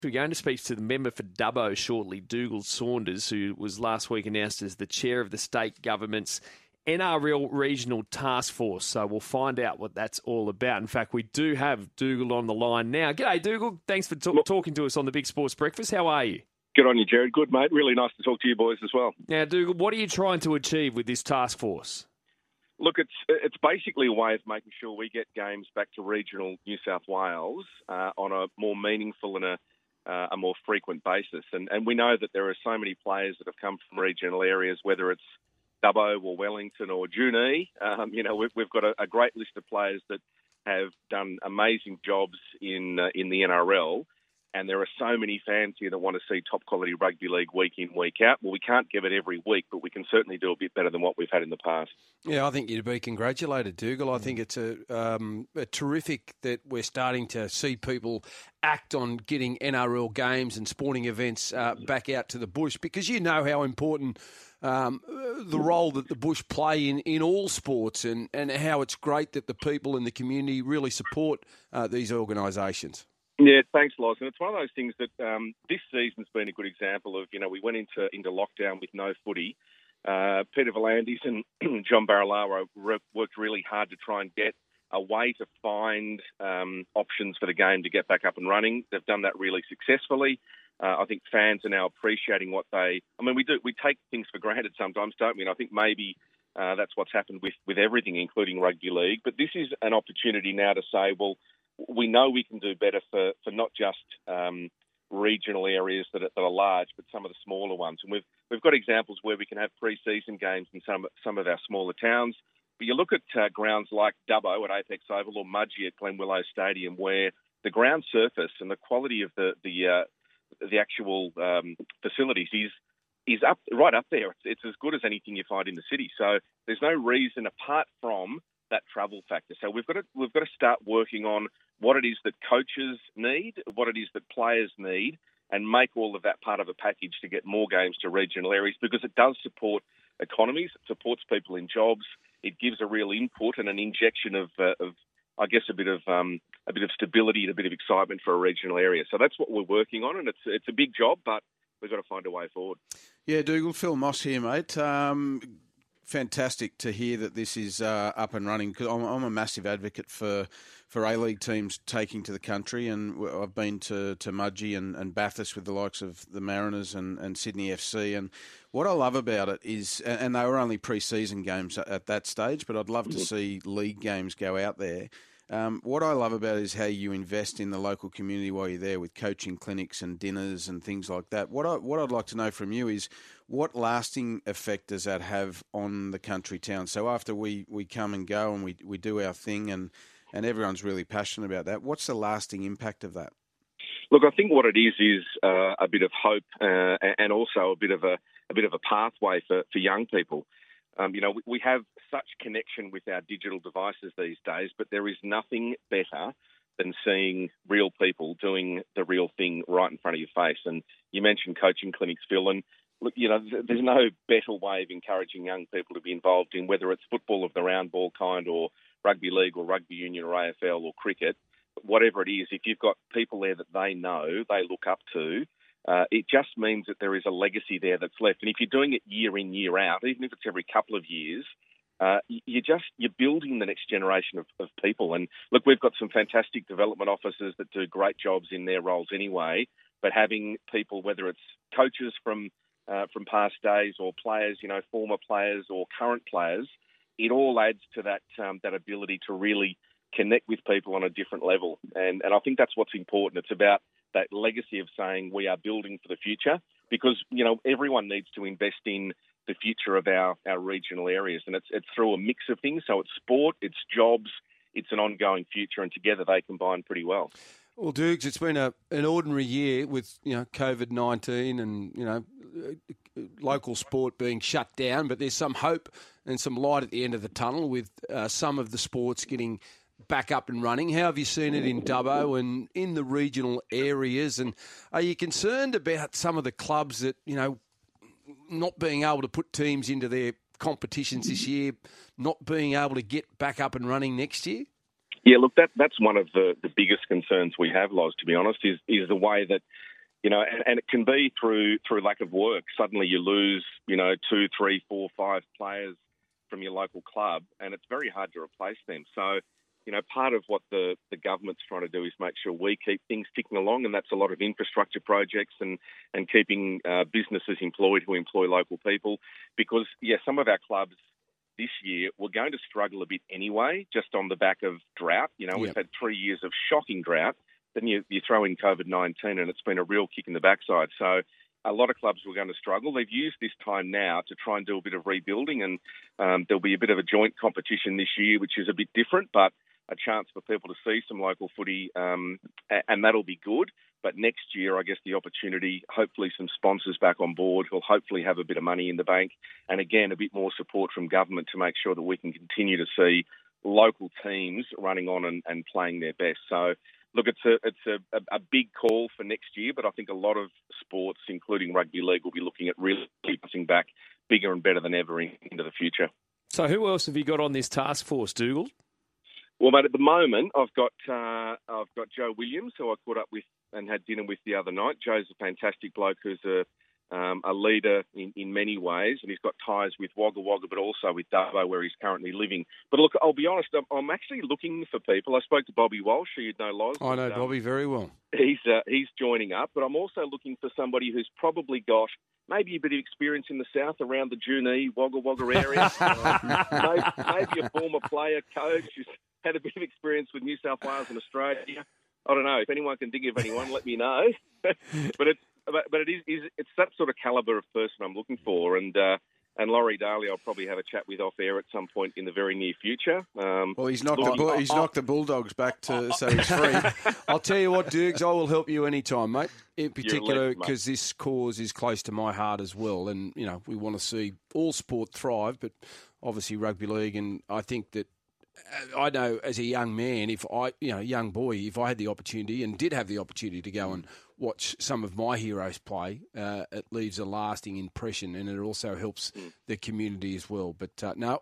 We're going to speak to the member for Dubbo shortly, Dougal Saunders, who was last week announced as the chair of the state government's NRL Regional Task Force. So we'll find out what that's all about. In fact, we do have Dougal on the line now. G'day, Dougal. Thanks for talking to us on the Big Sports Breakfast. How are you? Good on you, Jared. Good, mate. Really nice to talk to you boys as well. Now, Dougal, what are you trying to achieve with this task force? Look, it's basically a way of making sure we get games back to regional New South Wales on a more meaningful and a more frequent basis. And we know that there are so many players that have come from regional areas, whether it's Dubbo or Wellington or Junee. We've got a great list of players that have done amazing jobs in the NRL. And there are so many fans here that want to see top-quality rugby league week in, week out. Well, we can't give it every week, but we can certainly do a bit better than what we've had in the past. Yeah, I think you'd be congratulated, Dougal. I think it's a terrific that we're starting to see people act on getting NRL games and sporting events back out to the bush, because you know how important the role that the bush play in all sports, and how it's great that the people in the community really support these organisations. Yeah, thanks, Loz. And it's one of those things that this season's been a good example of. We went into lockdown with no footy. Peter V'landys and John Barilaro worked really hard to try and get a way to find options for the game to get back up and running. They've done that really successfully. I think fans are now appreciating what we take things for granted sometimes, don't we? And I think maybe that's what's happened with everything, including rugby league. But this is an opportunity now to say, well, we know we can do better for not just regional areas that are large, but some of the smaller ones. And we've got examples where we can have pre-season games in some of our smaller towns. But you look at grounds like Dubbo at Apex Oval or Mudgee at Glenwillow Stadium, where the ground surface and the quality of the actual facilities is right up there. It's as good as anything you find in the city. So there's no reason apart from that travel factor. So we've got to start working on what it is that coaches need, what it is that players need, and make all of that part of a package to get more games to regional areas, because it does support economies, it supports people in jobs, it gives a real input and an injection of I guess a bit of stability and a bit of excitement for a regional area. So that's what we're working on, and it's a big job, but we've got to find a way forward. Yeah, Dougal, Phil Moss here, mate. Fantastic to hear that this is up and running, because I'm a massive advocate for A-League teams taking to the country, and I've been to Mudgee and Bathurst with the likes of the Mariners and Sydney FC, and what I love about it is, and they were only pre-season games at that stage, but I'd love to see league games go out there. What I love about it is how you invest in the local community while you're there with coaching clinics and dinners and things like that. What I'd like to know from you is, what lasting effect does that have on the country town? So after we come and go and we do our thing and everyone's really passionate about that, what's the lasting impact of that? Look, I think what it is a bit of hope and also a bit of a pathway for young people. We have such connection with our digital devices these days, but there is nothing better than seeing real people doing the real thing right in front of your face. And you mentioned coaching clinics, Phil, and look, there's no better way of encouraging young people to be involved in, whether it's football of the round ball kind or rugby league or rugby union or AFL or cricket, whatever it is. If you've got people there that they know, they look up to, it just means that there is a legacy there that's left. And if you're doing it year in, year out, even if it's every couple of years, you're building the next generation of people. And look, we've got some fantastic development officers that do great jobs in their roles anyway, but having people, whether it's coaches from past days or players, former players or current players, it all adds to that ability to really connect with people on a different level. And I think that's what's important. It's about that legacy of saying we are building for the future, because, everyone needs to invest in the future of our regional areas. And it's through a mix of things. So it's sport, it's jobs, it's an ongoing future, and together they combine pretty well. Well, Dukes, it's been an ordinary year with, COVID-19 and, local sport being shut down, but there's some hope and some light at the end of the tunnel with some of the sports getting back up and running. How have you seen it in Dubbo and in the regional areas? And are you concerned about some of the clubs that, not being able to put teams into their competitions this year, not being able to get back up and running next year? Yeah, look, that's one of the biggest concerns we have, Loz, to be honest, is the way that And it can be through lack of work. Suddenly you lose, 2, 3, 4, 5 players from your local club, and it's very hard to replace them. So, part of what the government's trying to do is make sure we keep things ticking along, and that's a lot of infrastructure projects and keeping businesses employed who employ local people. Because, some of our clubs this year were going to struggle a bit anyway, just on the back of drought. We've had 3 years of shocking drought. Then you throw in COVID-19 and it's been a real kick in the backside. So a lot of clubs were going to struggle. They've used this time now to try and do a bit of rebuilding, and there'll be a bit of a joint competition this year, which is a bit different, but a chance for people to see some local footy, and that'll be good. But next year, I guess the opportunity, hopefully some sponsors back on board who'll hopefully have a bit of money in the bank, and again, a bit more support from government to make sure that we can continue to see local teams running on and playing their best. So, look, it's a big call for next year, but I think a lot of sports, including rugby league, will be looking at really pushing back bigger and better than ever into the future. So who else have you got on this task force, Dougal? Well, mate, at the moment, I've got Joe Williams, who I caught up with and had dinner with the other night. Joe's a fantastic bloke who's a leader in many ways, and he's got ties with Wagga Wagga, but also with Dubbo, where he's currently living. But look, I'll be honest, I'm actually looking for people. I spoke to Bobby Walsh, who you'd know, Loz. I know Bobby very well. He's joining up, but I'm also looking for somebody who's probably got maybe a bit of experience in the south around the Junee, Wagga Wagga area. Maybe a former player, coach who's had a bit of experience with New South Wales and Australia. I don't know. If anyone can think of anyone, let me know. But it's that sort of calibre of person I'm looking for, and Laurie Daly I'll probably have a chat with off air at some point in the very near future. Well, he's knocked the Bulldogs back so he's free. I'll tell you what, Dukes, I will help you anytime, mate. In particular, because this cause is close to my heart as well, and we want to see all sport thrive, but obviously rugby league, and I think that. I know as a young man, if I had the opportunity and did have the opportunity to go and watch some of my heroes play, it leaves a lasting impression, and it also helps the community as well. But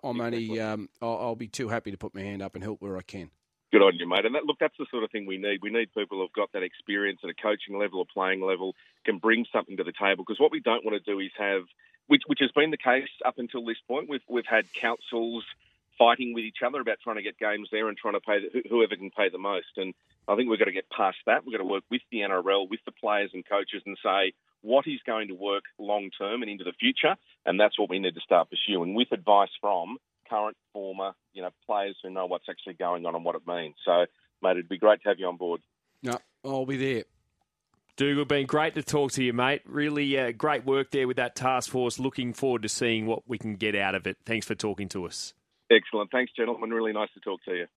I'll be too happy to put my hand up and help where I can. Good on you, mate. And that's the sort of thing we need. We need people who've got that experience at a coaching level or playing level, can bring something to the table. Because what we don't want to do is have, which has been the case up until this point, we've had councils fighting with each other about trying to get games there and trying to pay whoever can pay the most. And I think we've got to get past that. We've got to work with the NRL, with the players and coaches, and say what is going to work long term and into the future. And that's what we need to start pursuing with advice from current, former, players who know what's actually going on and what it means. So, mate, it'd be great to have you on board. No, I'll be there. Dougal, been great to talk to you, mate. Really great work there with that task force. Looking forward to seeing what we can get out of it. Thanks for talking to us. Excellent. Thanks, gentlemen. Really nice to talk to you.